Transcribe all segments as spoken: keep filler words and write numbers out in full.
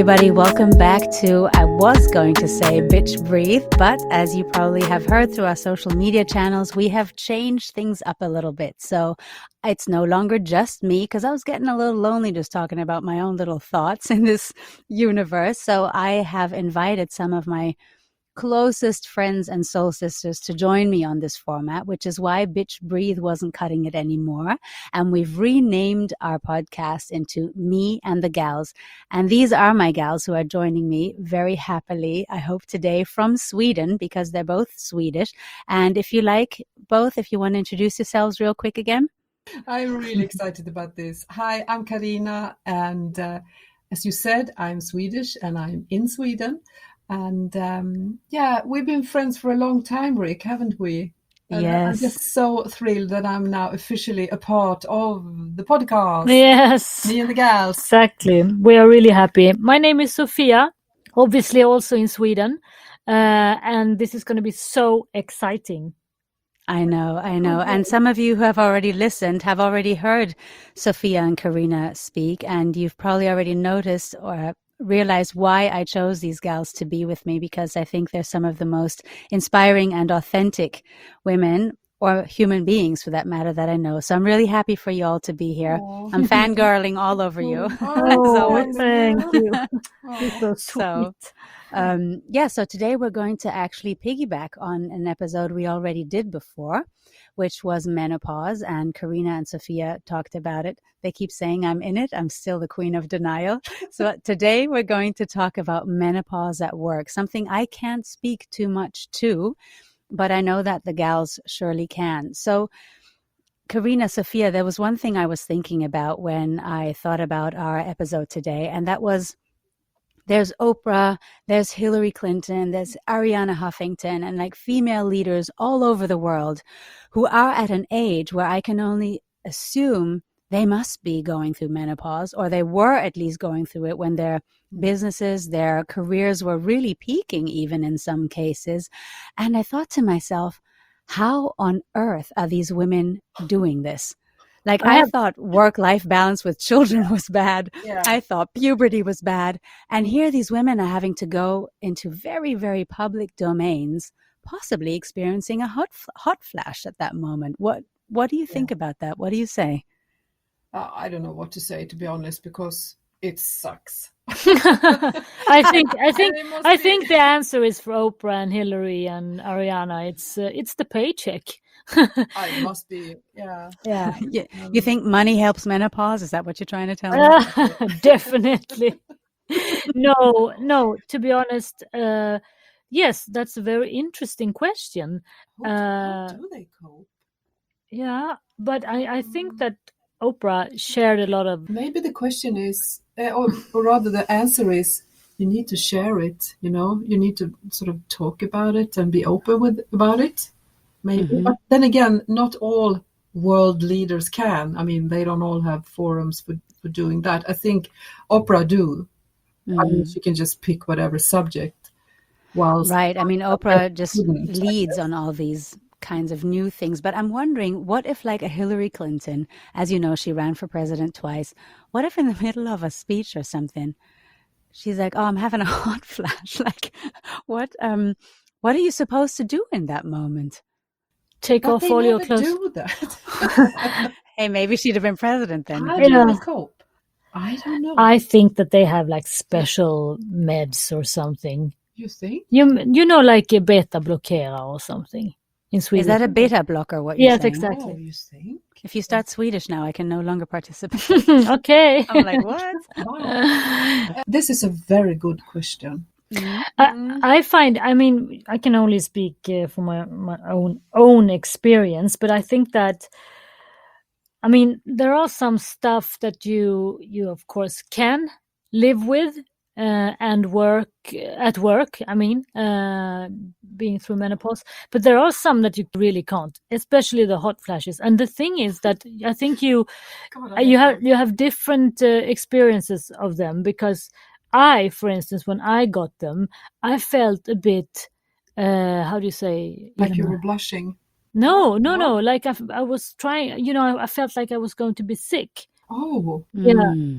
everybody. Welcome back to, I was going to say Bitch Breathe, but as you probably have heard through our social media channels, we have changed things up a little bit. So it's no longer just me, because I was getting a little lonely just talking about my own little thoughts in this universe. So I have invited some of my closest friends and soul sisters to join me on this format, which is why Bitch Breathe wasn't cutting it anymore. And we've renamed our podcast into Me and the Gals. And these are my gals who are joining me very happily, I hope today, from Sweden, because they're both Swedish. And if you like both, if you want to introduce yourselves real quick again. I'm really excited about this. Hi, I'm Karina. And uh, as you said, I'm Swedish and I'm in Sweden. And um, yeah, we've been friends for a long time, Rick, haven't we? And yes. I'm just so thrilled that I'm now officially a part of the podcast. Yes. Me and the Gals. Exactly. We are really happy. My name is Sofia, obviously also in Sweden. Uh, and this is going to be so exciting. I know, I know. Okay. And some of you who have already listened have already heard Sofia and Karina speak, and you've probably already noticed or realize why I chose these gals to be with me, because I think they're some of the most inspiring and authentic women or human beings for that matter that I know. So I'm really happy for you all to be here. Aww. I'm fangirling all over you. Oh, thank you. so so um, yeah, so today we're going to actually piggyback on an episode we already did before, which was menopause, and Karina and Sofia talked about it. They keep saying I'm in it. I'm still the queen of denial. So today we're going to talk about menopause at work, something I can't speak too much to, but I know that the gals surely can. So Karina, Sofia, there was one thing I was thinking about when I thought about our episode today, and that was there's Oprah, there's Hillary Clinton, there's Arianna Huffington, and like female leaders all over the world who are at an age where I can only assume they must be going through menopause, or they were at least going through it when their businesses, their careers were really peaking, even in some cases. And I thought to myself, how on earth are these women doing this? Like, I, I have, thought work-life balance with children was bad. Yeah. I thought puberty was bad. And here these women are having to go into very, very public domains, possibly experiencing a hot hot flash at that moment. What What do you think yeah. about that? What do you say? Uh, I don't know what to say, to be honest, because it sucks. I think I think I be... think the answer is for Oprah and Hillary and Arianna. It's uh, it's the paycheck. I must be, yeah. Yeah. You, you think money helps menopause? Is that what you're trying to tell me? Uh, definitely. no, no, to be honest, uh, yes, that's a very interesting question. How, uh, how do they cope? Yeah, but I, I think that Oprah shared a lot of... Maybe the question is, uh, or, or rather the answer is, you need to share it, you know? You need to sort of talk about it and be open with about it. Maybe. Mm-hmm. But then again, not all world leaders can. I mean, they don't all have forums for, for doing that. I think Oprah do. Mm. I mean, she can just pick whatever subject. Whilst right. I mean, Oprah just leads on all these kinds of new things. But I'm wondering, what if like a Hillary Clinton, as you know, she ran for president twice. What if in the middle of a speech or something, she's like, oh, I'm having a hot flash. Like, what, um, what are you supposed to do in that moment? Take but off all your clothes. Do that. Hey, maybe she'd have been president then. How do yeah. they cope? I don't know. I think that they have like special meds or something. You think? You you know, like a beta blockera or something in Sweden. Is that a beta blocker? What you're yes, saying? exactly. Oh, you think? If you start Swedish now, I can no longer participate. Okay. I'm like, what? Oh. This is a very good question. Mm-hmm. I, I find, I mean, I can only speak uh, from my, my own own experience, but I think that, I mean, there are some stuff that you, you of course, can live with uh, and work at work, I mean, uh, being through menopause, but there are some that you really can't, especially the hot flashes. And the thing is that I think you, God, I you have, you have different uh, experiences of them, because I, for instance, when I got them, I felt a bit, uh, how do you say? Like you, you know, were blushing? No, no, no. Like I, I was trying, you know, I, I felt like I was going to be sick. Oh. Yeah. Mm.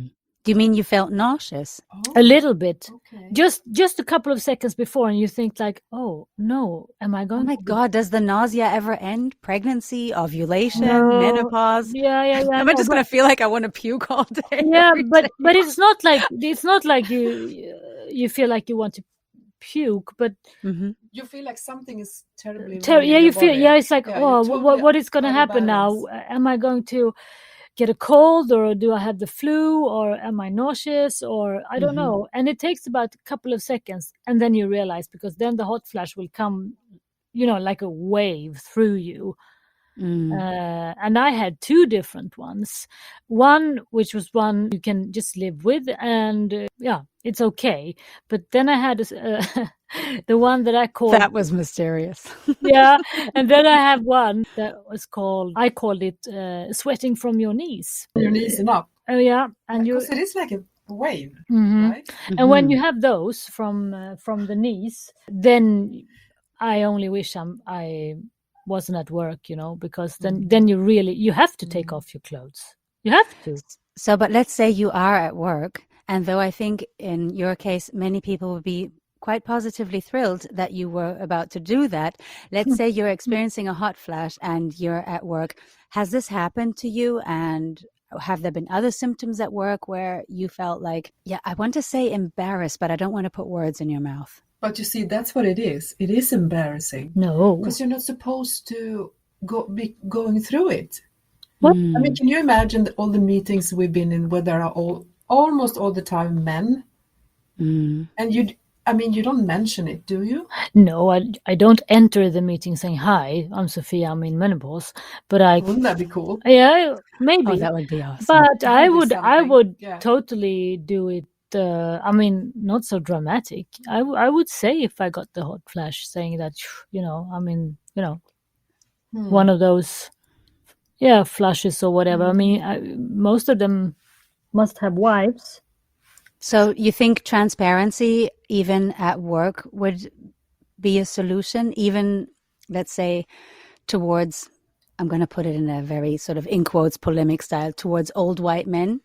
Do you mean you felt nauseous? Oh, a little bit, okay. just just a couple of seconds before, and you think like, oh no, am I going? Oh my to be- God, does the nausea ever end? Pregnancy, ovulation, No. menopause? Yeah, yeah, yeah. Am no, I just but- going to feel like I want to puke all day? yeah, every but day? but it's not like it's not like you you feel like you want to puke, but Mhm. You feel like something is terribly ter- wrong in yeah, your you feel body. yeah, it's like, Yeah, you're oh, totally what what is going to out of happen now? balance. Am I going to get a cold, or do I have the flu, or am I nauseous, or I don't Mhm. know? And it takes about a couple of seconds, and then you realize, because then the hot flash will come, you know, like a wave through you. Mm. Uh, and I had two different ones. One, which was one you can just live with, and uh, yeah, it's okay. But then I had uh, the one that I called That was mysterious. yeah, and then I have one that was called, I called it uh, sweating from your knees. Your knees and up. Oh yeah, and you Because it is like a wave, Mhm. right? And when Mhm. you have those from uh, from the knees, then I only wish I'm I wasn't at work, you know, because then Mhm. then you really you have to take Mhm. off your clothes. You have to. So, but let's say you are at work, and though I think in your case, many people would be quite positively thrilled that you were about to do that. Let's say you're experiencing a hot flash and you're at work. Has this happened to you? And have there been other symptoms at work where you felt like, yeah, I want to say embarrassed, but I don't want to put words in your mouth? But you see, that's what it is. It is embarrassing No. because you're not supposed to go be going through it. What? Mm. I mean, can you imagine all the meetings we've been in where there are all almost all the time men, Mm. and you, I mean, you don't mention it, do you? No, I, I don't enter the meeting saying, hi, I'm Sophia, I'm in menopause. But I, Wouldn't that be cool? yeah, maybe. Oh, that would be awesome. But That I would be would, I something, would yeah. totally do it. Uh, I mean, not so dramatic. I, w- I would say if I got the hot flash, saying that, you know, I mean, you know, Hmm. one of those, yeah, flushes or whatever. I Mhm. mean, I, most of them must have wives. So you think transparency, even at work, would be a solution, even, let's say, towards, I'm going to put it in a very sort of, in quotes, polemic style, towards old white men?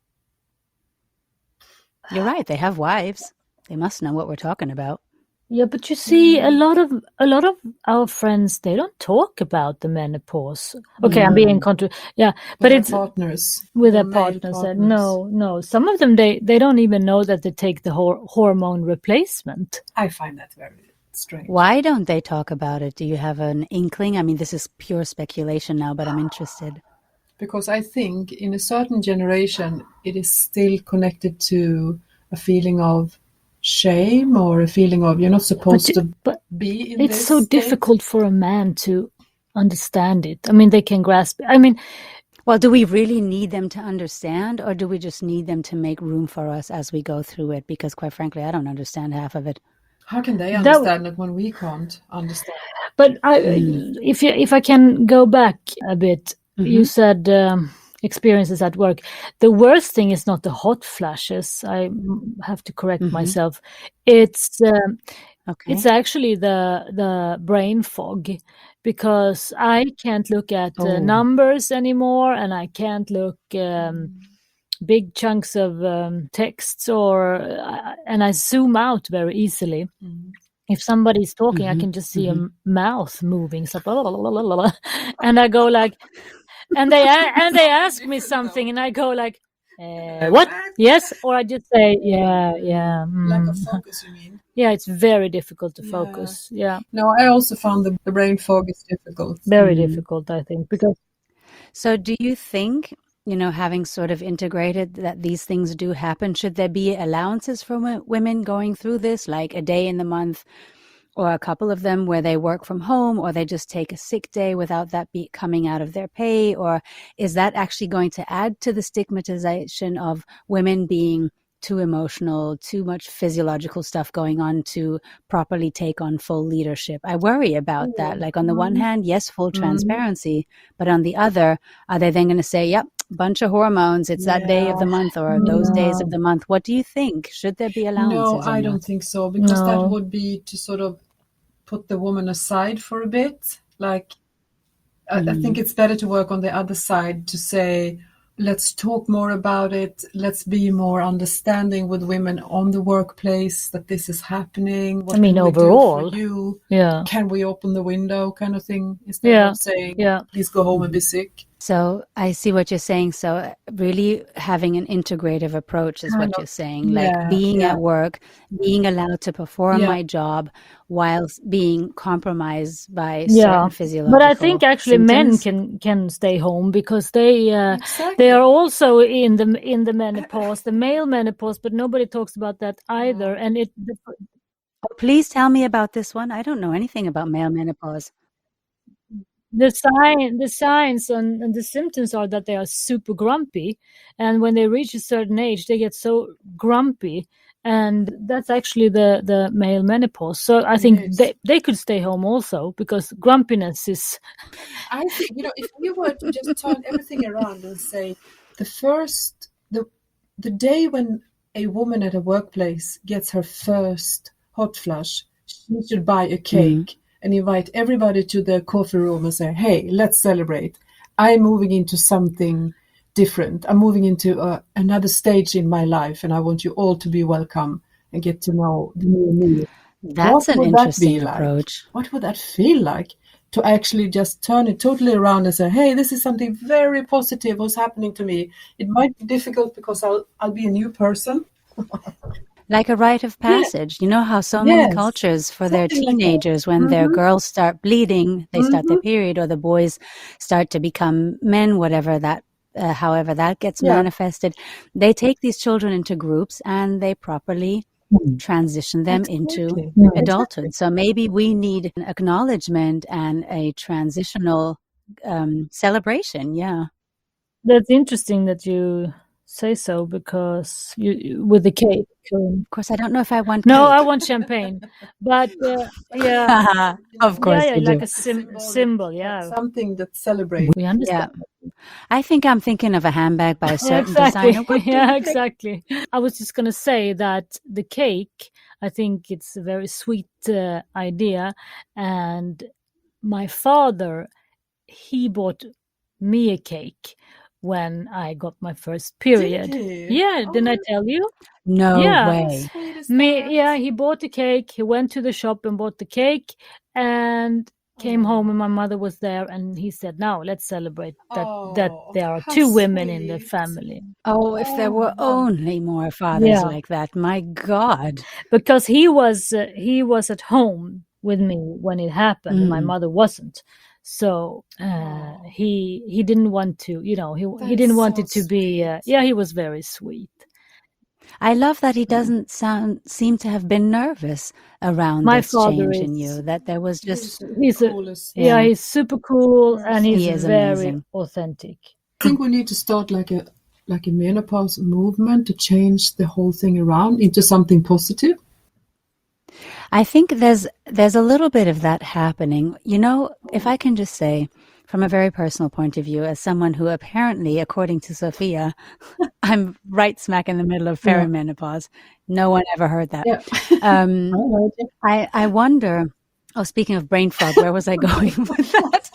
You're right. They have wives. They must know what we're talking about. Yeah, but you see, a lot of a lot of our friends, they don't talk about the menopause. Okay, I'm being contra. Yeah, but With their it's partners. with their their male partners. uh, partners. No, no. Some of them, they they don't even know that they take the hor- hormone replacement. I find that very strange. Why don't they talk about it? Do you have an inkling? I mean, this is pure speculation now, but I'm interested. Because I think in a certain generation, it is still connected to a feeling of shame or a feeling of you're not supposed But, to but be in it's this so state. difficult for a man to understand it. I mean, they can grasp. I mean, Well, do we really need them to understand, or do we just need them to make room for us as we go through it? Because quite frankly, I don't understand half of it. How can they That- understand it when we can't understand? but I, Mm. if you, if I can go back a bit, you Mhm. said um, experiences at work. The worst thing is not the hot flashes. I mm, have to correct Mhm. myself. It's um, Okay. it's actually the the brain fog, because I can't look at uh, Oh. numbers anymore, and I can't look um, big chunks of um, texts, or uh, and I zoom out very easily. Mm. If somebody's talking, I Mhm, can just see mhm. a mouth moving, so blah, blah, blah, blah, blah, blah. And I go like, and they a- and they ask me something, and I go like, uh, what? Yes, or I just say, yeah, yeah, Lack mm. of focus, you mean? Yeah. It's very difficult to Yeah. focus. Yeah, No, I also found the, the brain fog is difficult. very Mm. difficult, I think, because So do you think, you know, having sort of integrated that these things do happen, should there be allowances for wo- women going through this, like a day in the month or a couple of them where they work from home, or they just take a sick day without that be coming out of their pay? Or is that actually going to add to the stigmatization of women being too emotional, too much physiological stuff going on to properly take on full leadership? I worry about that. Like on the one hand, yes, full transparency, but on the other, are they then going to say, yep, bunch of hormones, it's that day of the month or those days of the month? What do you think? Should there be allowances? No, or I not? don't think so, because No. that would be to sort of put the woman aside for a bit. Like, I, I think it's better to work on the other side to say, let's talk more about it. Let's be more understanding with women on the workplace that this is happening. What I mean, can we do overall, for you? yeah, Can we open the window, kind of thing, instead yeah, of saying, yeah. please go home and be sick. So I see what you're saying. So really having an integrative approach is Kind what of, you're saying, like yeah, being yeah, at work, being allowed to perform yeah, my job whilst being compromised by Yeah, certain but I physiological think actually men symptoms. can can stay home because they uh, they exactly. are also in the in the menopause, the male menopause, but nobody talks about that either. Mm. And it the, Oh, please tell me about this one. I don't know anything about male menopause. the sign the signs and, and the symptoms are that they are super grumpy, and when they reach a certain age, they get so grumpy, and that's actually the the male menopause. So I It think is. they they could stay home also because grumpiness is I think, you know, if we were to just turn everything around and say the first, the the day when a woman at a workplace gets her first hot flush, she should buy a cake Mm. and invite everybody to the coffee room and say, hey, let's celebrate. I'm moving into something different. I'm moving into uh, another stage in my life, and I want you all to be welcome and get to know the new me. That's What an would that be interesting like? approach. What would that feel like? To actually just turn it totally around and say, hey, this is something very positive what's happening to me. It might be difficult because I'll I'll be a new person. Like a rite of Yeah. passage. You know how so many Yes. cultures for their Something like that. teenagers, when their Mhm. girls start bleeding, they start their Mhm. period, or the boys start to become men, whatever that, uh, however that gets Yeah. manifested, they take these children into groups and they properly Mm. transition them into Exactly. Yeah. adulthood. So maybe we need an acknowledgement and a transitional um, celebration. Yeah. That's interesting that you say so because you you- with the cake. um, Of course, I don't know if I want No, I cake. want champagne, but uh, yeah, Of yeah, course yeah, you like do. a sim- Symbolic, symbol. like Yeah, something that celebrates. we Yeah. understand. I think I'm thinking of a handbag by a Yeah, certain exactly. designer. What do Yeah, you think? exactly. I was just gonna say that the cake, I think it's a very sweet uh, idea, and my father, he bought me a cake when I got my first Did period. he? Yeah, Oh, didn't I tell you? No Yeah. how way. sweet is Me, that? yeah, he bought the cake. He went to the shop and bought the cake, and came home, and my mother was there, and he said, "Now let's celebrate that that Oh, there are how two women in the sweet. family." Oh, if there Oh, were wow. only more fathers Yeah, like that. My God. because he was uh, he was at home with me when it happened, and my Mm. mother wasn't. So uh, Oh, he he didn't want to, you know, he he that's didn't want so it to be. Uh, sweet. yeah, he was very sweet. I love that he doesn't sound seem to have been nervous around My this father change in is you, that there was He's just, the he's a coolest yeah, yeah, he's super cool, and person. he's he is very amazing. authentic. I think we need to start like a like a menopause movement to change the whole thing around into something positive. I think there's there's a little bit of that happening. You know, if I can just say, from a very personal point of view, as someone who apparently, according to Sophia, I'm right smack in the middle of Yeah. perimenopause. No one ever heard that. Yeah. Um, I heard you. I I wonder. Oh, speaking of brain fog, where was I going with that?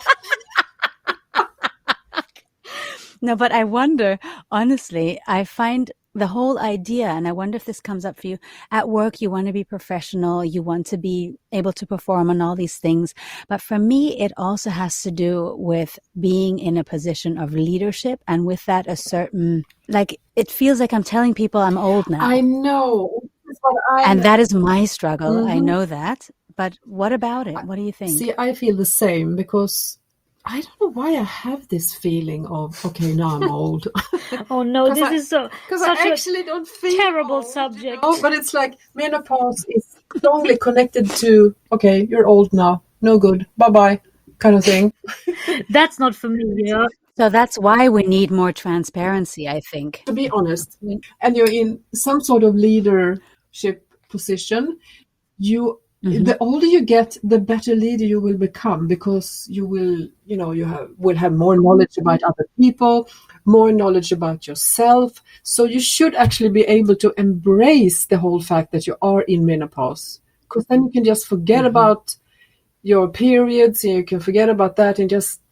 No, but I wonder, honestly, I find the whole idea, and I wonder if this comes up for you. At work, you want to be professional, you want to be able to perform on all these things. But for me, it also has to do with being in a position of leadership, and with that, a certain, like, it feels like I'm telling people I'm old now. I know. That's what I And that is my struggle. I Mhm. know that. But what about it? What do you think? See, I feel the same because I don't know why I have this feeling of, okay, now I'm old. Oh no, 'Cause this I- is so Because I such a actually don't feel terrible old, you subject. know? But it's like menopause is strongly connected to, okay, you're old now, no good, bye bye, kind of thing. That's not for me. Yeah. So that's why we need more transparency, I think. To be honest, and you're in some sort of leadership position, you Mhm. the older you get, the better leader you will become, because you will, you know, you have will have more knowledge about other people, more knowledge about yourself. So you should actually be able to embrace the whole fact that you are in menopause, because then you can just forget Mhm. about your periods, and you can forget about that and just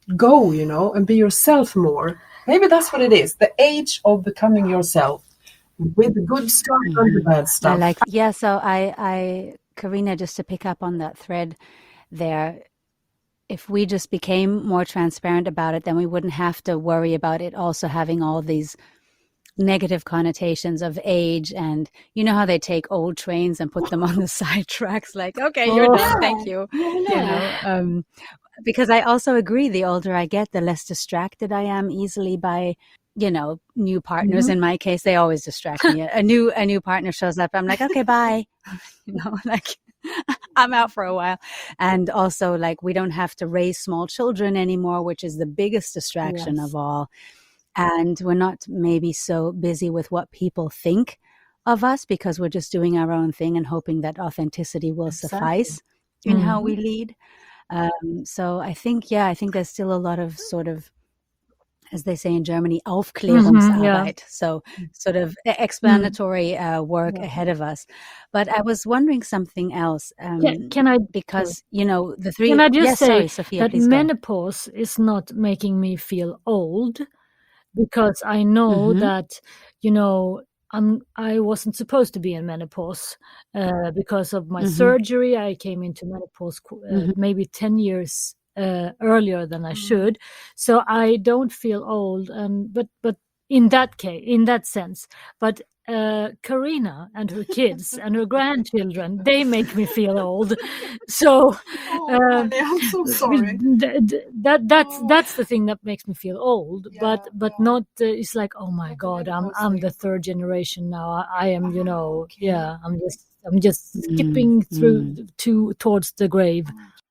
go, you know, and be yourself more. Maybe that's what it is. The age of becoming yourself, with the good stuff mm-hmm. and the bad stuff. I like, yeah. So I, I, Karina, just to pick up on that thread there, if we just became more transparent about it, then we wouldn't have to worry about it also having all these negative connotations of age. And you know how they take old trains and put them on the side tracks, like, okay, you're oh, done, thank you. Yeah, you know, um, because I also agree, the older I get, the less distracted I am easily by, you know, new partners. Mm-hmm. In my case, they always distract me. A new a new partner shows up, I'm like, okay, bye. You know, like I'm out for a while. And also, like, we don't have to raise small children anymore, which is the biggest distraction yes. of all. And we're not maybe so busy with what people think of us, because we're just doing our own thing and hoping that authenticity will exactly. suffice in mm-hmm. how we lead. Um, so I think, yeah, I think there's still a lot of sort of, as they say in Germany, Aufklärungsarbeit. Mm-hmm, yeah. So sort of explanatory mm-hmm. uh, work yeah. ahead of us. But I was wondering something else. Um, can, can I? Because, you know, the three... Can I just yes, say sorry, Sophia, that menopause go. is not making me feel old, because I know mm-hmm. that, you know, I'm, I wasn't supposed to be in menopause uh, because of my mm-hmm. surgery. I came into menopause uh, mm-hmm. maybe ten years uh, earlier than I should. So I don't feel old. And but but in that case, in that sense, but uh, Karina and her kids and her grandchildren, they make me feel old. So oh, uh, I'm so sorry. Th- th- that that's oh. that's the thing that makes me feel old. Yeah, but but yeah. not. Uh, it's like, oh my God, I'm I'm the third generation now. I, I am, you know, okay. yeah. I'm just I'm just mm. skipping through mm. to towards the grave.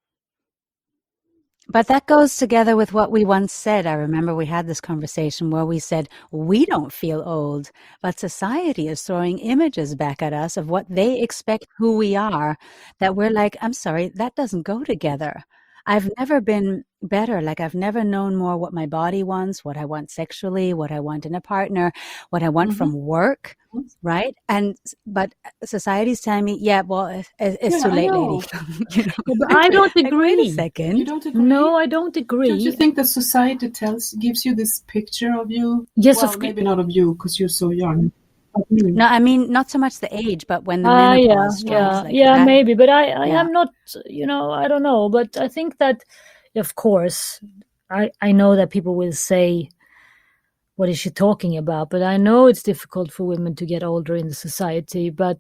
But that goes together with what we once said. I remember we had this conversation where we said, we don't feel old, but society is throwing images back at us of what they expect who we are, that we're like, I'm sorry, that doesn't go together. I've never been better. Like, I've never known more what my body wants, what I want sexually, what I want in a partner, what I want mm-hmm. from work, right? And but society's telling me, yeah, well, it's, it's yeah, too late, lady. You know? Yeah, but I don't agree. Like, wait a second. You don't agree? No, I don't agree. Don't you think that society tells gives you this picture of you? Yes, well, of maybe not of you because you're so young. No, I mean, not so much the age, but when the uh, menopause yeah, strikes. Yeah, like yeah, that, maybe. But I, I yeah. am not, you know, I don't know. But I think that, of course, I, I know that people will say, what is she talking about? But I know it's difficult for women to get older in the society. But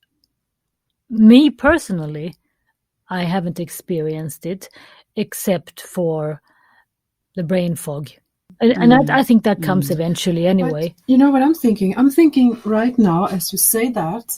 me personally, I haven't experienced it except for the brain fog. And, mm. and I, I think that comes mm. eventually anyway. But you know what I'm thinking? I'm thinking right now, as you say that,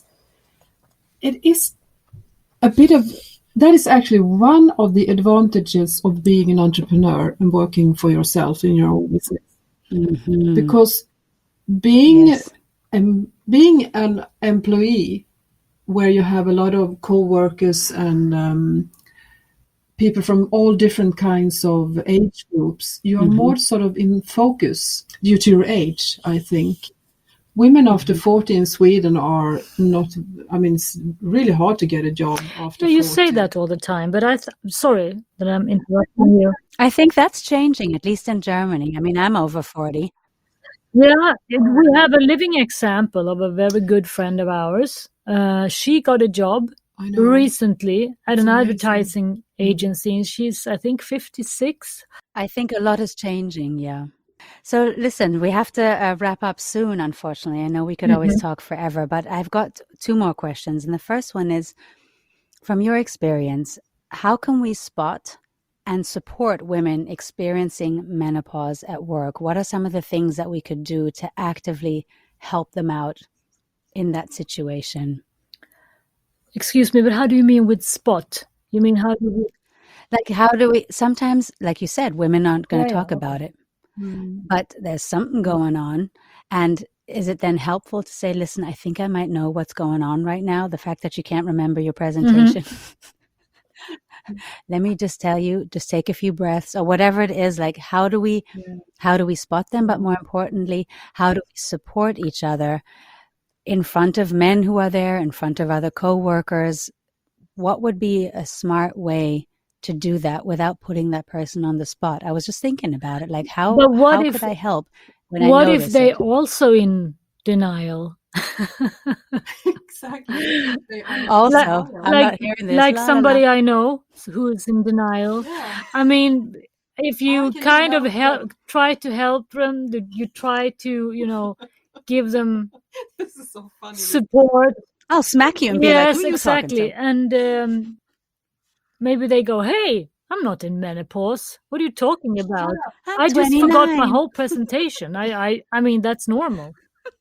it is a bit of, that is actually one of the advantages of being an entrepreneur and working for yourself in your own business. Mm-hmm. Because being, yes. um, being an employee where you have a lot of co-workers and um, people from all different kinds of age groups, you are mm-hmm. more sort of in focus due to your age, I think. Women after mm-hmm. forty in Sweden are not, I mean, it's really hard to get a job after yeah, you forty. say that all the time, but I th- sorry that I'm interrupting you. I think that's changing, at least in Germany. I mean, I'm over forty. Yeah, we have a living example of a very good friend of ours. Uh, she got a job recently at That's an amazing. advertising agency, and she's, I think, fifty-six. I think a lot is changing, yeah. So listen, we have to uh, wrap up soon, unfortunately. I know we could mm-hmm. always talk forever, but I've got two more questions. And the first one is, from your experience, how can we spot and support women experiencing menopause at work? What are some of the things that we could do to actively help them out in that situation? Excuse me, but how do you mean with spot? You mean how do we... Like, how do we, sometimes, like you said, women aren't going to yeah, talk yeah. about it, mm. but there's something going on. And is it then helpful to say, listen, I think I might know what's going on right now. The fact that you can't remember your presentation. Mm-hmm. Let me just tell you, just take a few breaths or whatever it is. Like, how do we, yeah. how do we spot them? But more importantly, how do we support each other in front of men who are there, in front of other co-workers? What would be a smart way to do that without putting that person on the spot? I was just thinking about it. Like, how, But what how if- could I help when I What if notice they it? also in denial? Exactly. They are Also, like- I'm like not hearing this. like La, la, la. somebody I know who is in denial. Yeah. I mean, if you can kind help of help, them. try to help them, that you try to, you know, give them This is so funny. support. I'll smack you and be like, Yes, who are you exactly. talking to? And um, maybe they go, "Hey, I'm not in menopause. What are you talking about? I'm I just forgot my twenty-nine. whole presentation. I, I, I mean, that's normal."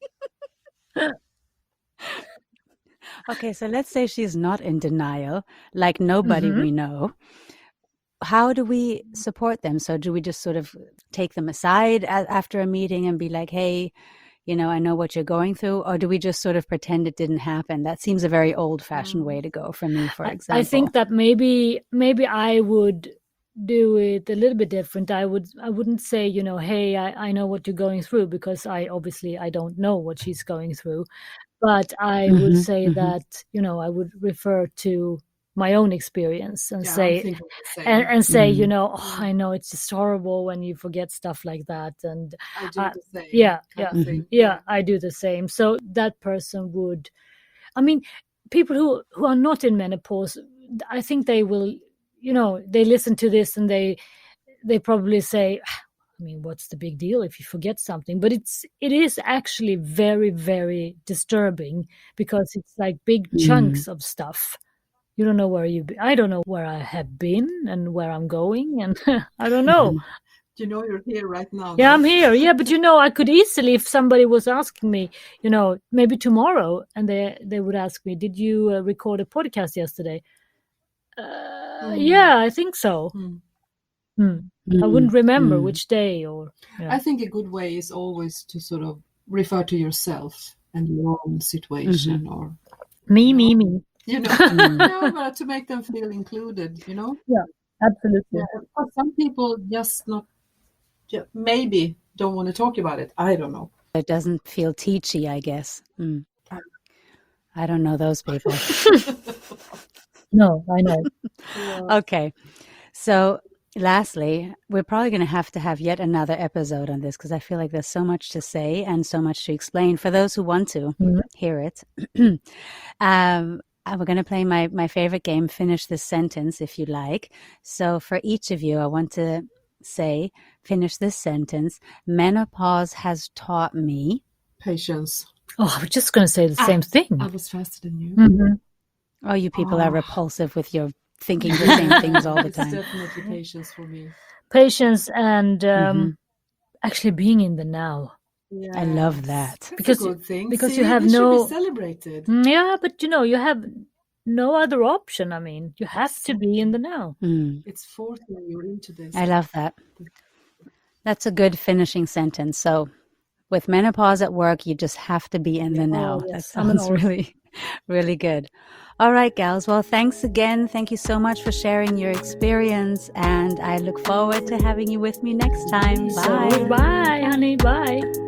Okay, so let's say she's not in denial, like nobody Mhm. we know. How do we support them? So do we just sort of take them aside a- after a meeting and be like, hey, you know, I know what you're going through? Or do we just sort of pretend it didn't happen? That seems a very old-fashioned way to go for me, for I- example. I think that maybe maybe I would do it a little bit different. I would I wouldn't say, you know, hey, I, I know what you're going through, because I obviously I don't know what she's going through. But I would Mhm, say mhm. that, you know, I would refer to my own experience and Yeah, I'm say thinking the same. and, and say, you Mm. know, oh, I know it's just horrible when you forget stuff like that. And I do uh, the same. yeah, kind yeah. of thing. yeah, I do the same. So that person would, I mean, people who, who are not in menopause, I think they will, you know, they listen to this and they they probably say, I mean, what's the big deal if you forget something? But it's it is actually very, very disturbing, because it's like big Mm. chunks of stuff. You don't know where you be. I don't know where I have been and where I'm going, and I don't know. You know you're here right now. Yeah, no? I'm here. Yeah, but you know, I could easily, if somebody was asking me, you know, maybe tomorrow, and they they would ask me, "Did you uh, record a podcast yesterday?" Uh, Mm. Yeah, I think so. Mm. Hmm. I Mm, wouldn't remember mm. which day or. Yeah. I think a good way is always to sort of refer to yourself and your own situation, Mm-hmm. or Me, No. me, me. you know, Mm. no, but to make them feel included. You know, Absolutely. yeah. But some people just not, ju- maybe don't want to talk about it. I don't know. It doesn't feel teachy, I guess. Mm. I don't know those people. No, I know. Okay. So lastly, we're probably going to have to have yet another episode on this, because I feel like there's so much to say and so much to explain for those who want to Mhm. hear it. um, and we're going to play my, my favorite game, Finish This Sentence, if you like. So for each of you, I want to say, finish this sentence. Menopause has taught me. Patience. Oh, I was just going to say the Ah, same thing. I was faster than you. Mhm. Oh, you people are Oh. repulsive with your thinking the same things all the It's time. definitely patience for me. Patience and um, Mhm. actually being in the now. I love Yes. that. That's Because- a good thing. because See, you have it should no- be celebrated. Mm, Yeah, but you know, you have no other option. I mean, you have to be in the now. Mm. It's forcing you into this. I love that. That's a good finishing sentence. So with menopause at work, you just have to be in the now. Oh, yes. That I'm an sounds old- really, really good. All right, gals. Well, thanks again. Thank you so much for sharing your experience. And I look forward to having you with me next time. Bye. So, bye, honey. Bye.